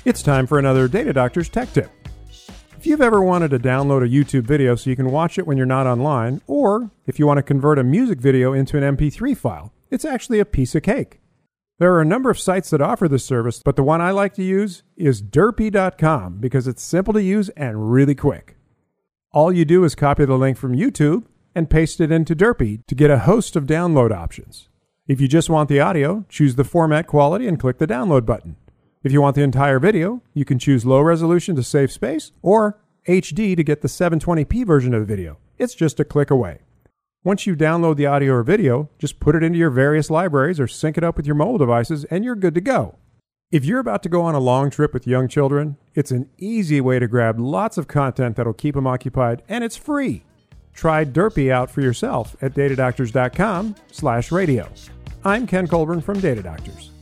It's time for another Data Doctor's Tech Tip. If you've ever wanted to download a YouTube video so you can watch it when you're not online, or if you want to convert a music video into an MP3 file, it's actually a piece of cake. There are a number of sites that offer this service, but the one I like to use is Derpy.com because it's simple to use and really quick. All you do is copy the link from YouTube and paste it into Derpy to get a host of download options. If you just want the audio, choose the format quality and click the download button. If you want the entire video, you can choose low resolution to save space or HD to get the 720p version of the video. It's just a click away. Once you download the audio or video, just put it into your various libraries or sync it up with your mobile devices and you're good to go. If you're about to go on a long trip with young children, it's an easy way to grab lots of content that'll keep them occupied, and it's free. Try Derpy out for yourself at datadoctors.com/radio. I'm Ken Colburn from Data Doctors.